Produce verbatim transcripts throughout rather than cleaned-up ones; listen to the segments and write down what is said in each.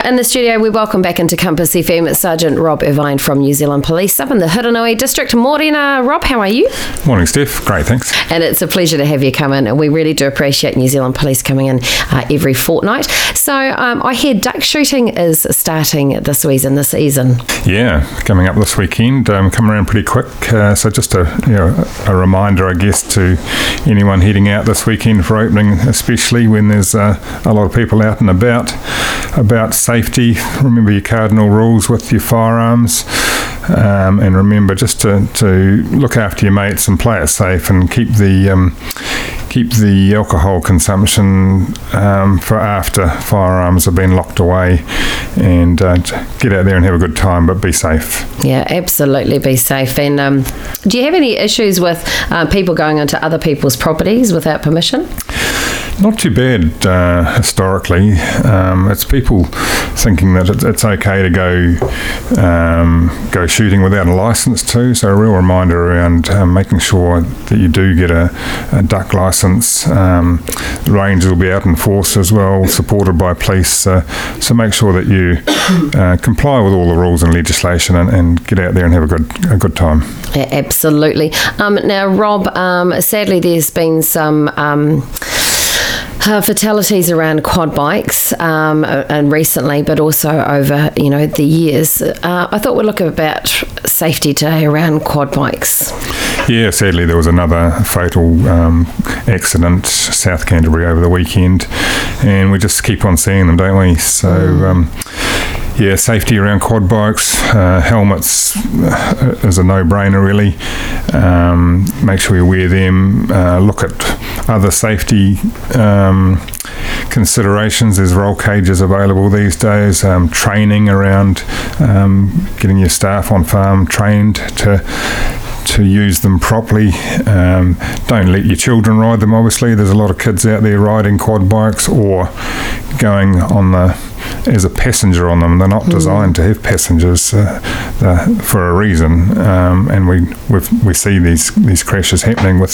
In the studio, we welcome back into Compass F M Sergeant Rob Irvine from New Zealand Police up in the Hiranui district. Morena, Rob, how are you? Morning, Steph. Great, thanks. And it's a pleasure to have you come in, and we really do appreciate New Zealand Police coming in uh, every fortnight. So um, I hear duck shooting is starting this season. This season. Yeah, coming up this weekend, um, coming around pretty quick. Uh, so just a you know a reminder, I guess, to anyone heading out this weekend for opening, especially when there's uh, a lot of people out and about, about safety. Remember your cardinal rules with your firearms, um, and remember just to, to look after your mates and play it safe, and keep the um, keep the alcohol consumption um, for after firearms have been locked away, and uh, get out there and have a good time, but be safe. Yeah, absolutely, be safe. And um, do you have any issues with uh, people going onto other people's properties without permission? Not too bad uh, historically. Um, it's people thinking that it, it's okay to go um, go shooting without a licence too. So a real reminder around um, making sure that you do get a, a duck licence. Um, the rangers will be out in force as well, supported by police. Uh, so make sure that you uh, comply with all the rules and legislation, and, and get out there and have a good a good time. Yeah, absolutely. Um, now, Rob, um, sadly, there's been some. Um, Uh, fatalities around quad bikes, um, and recently, but also over you know the years. Uh, I thought we'd look about safety today around quad bikes. Yeah, sadly there was another fatal um, accident South Canterbury over the weekend, and we just keep on seeing them, don't we? So. Mm. Um, Yeah, safety around quad bikes, uh, helmets uh, is a no-brainer really. Um, make sure you wear them. Uh, look at other safety um, considerations. There's roll cages available these days. Um, training around um, getting your staff on farm trained to to use them properly. Um, don't let your children ride them, obviously. There's a lot of kids out there riding quad bikes or going on the as a passenger on them. They're not mm. designed to have passengers uh, for a reason, um, and we we've, we see these these crashes happening with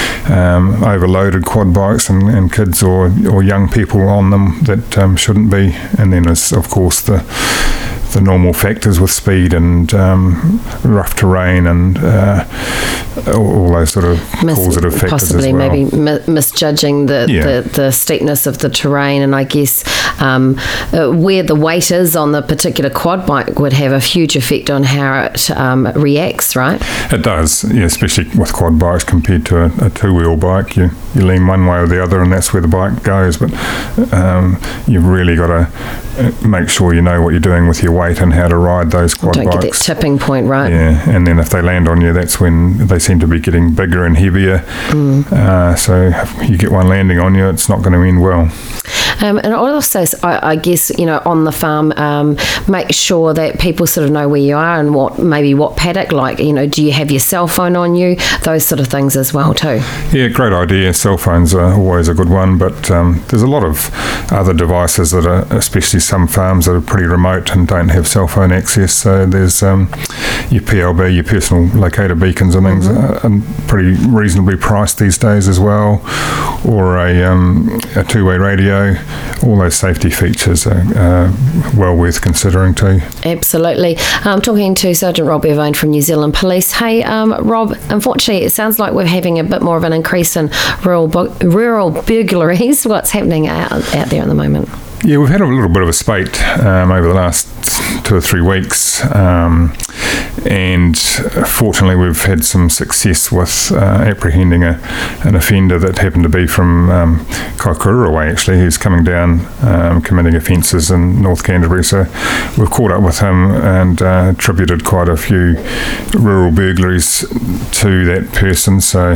um, overloaded quad bikes and, and kids or or young people on them that um, shouldn't be. And then there's of course the the normal factors with speed and um, rough terrain and uh, all, all those sort of Mis- causative factors possibly as well. Maybe mi- misjudging the, yeah. the, the steepness of the terrain, and I guess um, uh, where the weight is on the particular quad bike would have a huge effect on how it um, reacts, right? It does, yeah, especially with quad bikes compared to a, a two-wheel bike. You, you lean one way or the other and that's where the bike goes, but um, you've really got to make sure you know what you're doing with your weight and how to ride those quad Don't bikes. Don't get that tipping point, right? Yeah, and then if they land on you, that's when they seem to be getting bigger and heavier. Mm. Uh, so if you get one landing on you, it's not going to end well. Um, and also, I, I guess, you know, on the farm, um, make sure that people sort of know where you are and what maybe what paddock, like, you know, do you have your cell phone on you? Those sort of things as well too. Yeah, great idea. Cell phones are always a good one, but um, there's a lot of other devices that are, especially some farms that are pretty remote and don't have cell phone access. So there's um, your P L B, your personal locator beacons and things, mm-hmm. are pretty reasonably priced these days as well, or a, um, a two-way radio. All those safety features are uh, well worth considering too. Absolutely. I'm talking to Sergeant Rob Irvine from New Zealand Police. Hey, um, Rob, unfortunately, it sounds like we're having a bit more of an increase in rural bu- rural burglaries. What's happening out, out there at the moment? Yeah, we've had a little bit of a spate um, over the last two or three weeks, um, and fortunately we've had some success with uh, apprehending a, an offender that happened to be from um, Kaikoura way, actually, who's coming down um, committing offences in North Canterbury. So we've caught up with him and uh, attributed quite a few rural burglaries to that person. So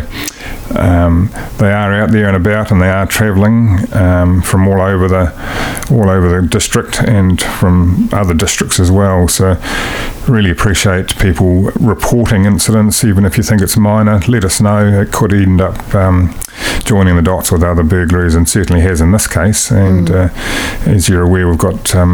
um, they are out there and about, and they are travelling um, from all over the all over the district and from other districts as well. So really appreciate people reporting incidents, even if you think it's minor. Let us know. It could end up um, joining the dots with other burglaries, and certainly has in this case. And mm. uh, as you're aware, we've got um,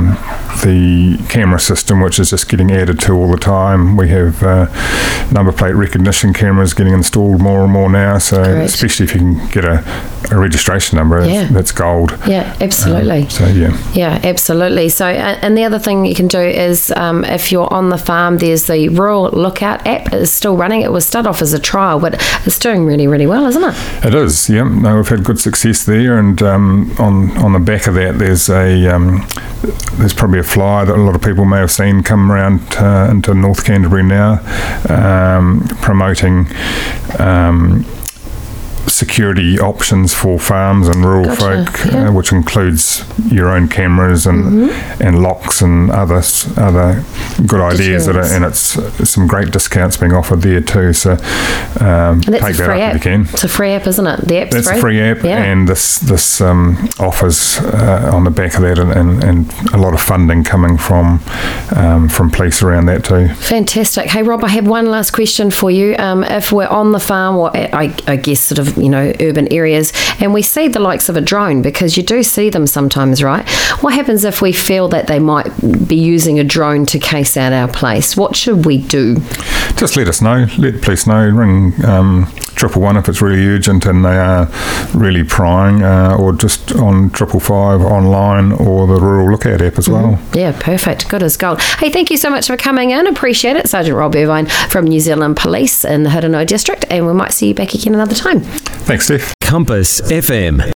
the camera system, which is just getting added to all the time. We have uh, number plate recognition cameras getting installed more and more now, so Great. especially if you can get a, a registration number, Yeah. that's gold. Yeah, absolutely. Um, so, yeah. Yeah, absolutely. So, uh, and the other thing you can do is um, if you're on the farm, there's the Rural Lookout app. It's still running. It was started off as a trial, but it's doing really, really well, isn't it? It is, yeah. No, we've had good success there, and um, on on the back of that, there's a um, there's probably a flyer that a lot of people may have seen come around uh, into North Canterbury now, um, promoting Um, security options for farms and rural Gotcha, folk, yeah. uh, which includes your own cameras and Mm-hmm. and locks and other s- other good ideas that are, Deterrents. and it's some great discounts being offered there too. So um, And that's take a that free up app. if you can. It's a free app, isn't it? The app's That's free. a free app, Yeah. and this this um, offers uh, on the back of that, and, and, and a lot of funding coming from um, from police around that too. Fantastic. Hey, Rob, I have one last question for you. Um, if we're on the farm, or I, I guess sort of, you know, urban areas, and we see the likes of a drone, because you do see them sometimes, right? What happens if we feel that they might be using a drone to case out our place? What should we do? Just let us know. Let the police know. Ring um, triple one if it's really urgent and they are really prying, uh, or just on triple five online or the Rural Lookout app as well. Yeah, perfect. Good as gold. Hey, thank you so much for coming in. Appreciate it. Sergeant Rob Irvine from New Zealand Police in the Hiranui District, and we might see you back again another time. Thanks, Steph. Compass F M.